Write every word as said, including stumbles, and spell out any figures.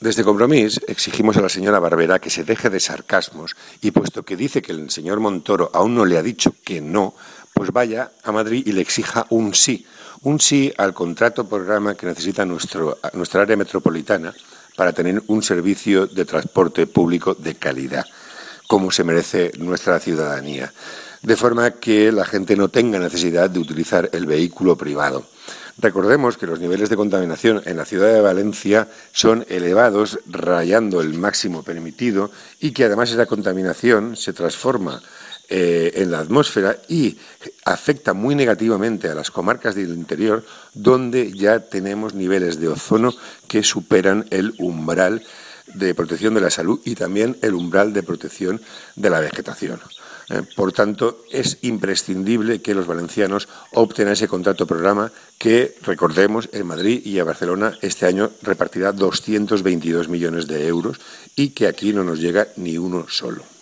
Desde Compromís exigimos a la señora Barberá que se deje de sarcasmos y, puesto que dice que el señor Montoro aún no le ha dicho que no, pues vaya a Madrid y le exija un sí, un sí al contrato programa que necesita nuestro, nuestra área metropolitana para tener un servicio de transporte público de calidad, como se merece nuestra ciudadanía, de forma que la gente no tenga necesidad de utilizar el vehículo privado. Recordemos que los niveles de contaminación en la ciudad de Valencia son elevados, rayando el máximo permitido, y que además esa contaminación se transforma eh, en la atmósfera y afecta muy negativamente a las comarcas del interior, donde ya tenemos niveles de ozono que superan el umbral de protección de la salud y también el umbral de protección de la vegetación. Eh, por tanto, es imprescindible que los valencianos opten a ese contrato programa que, recordemos, en Madrid y a Barcelona este año repartirá doscientos veintidós millones de euros y que aquí no nos llega ni uno solo.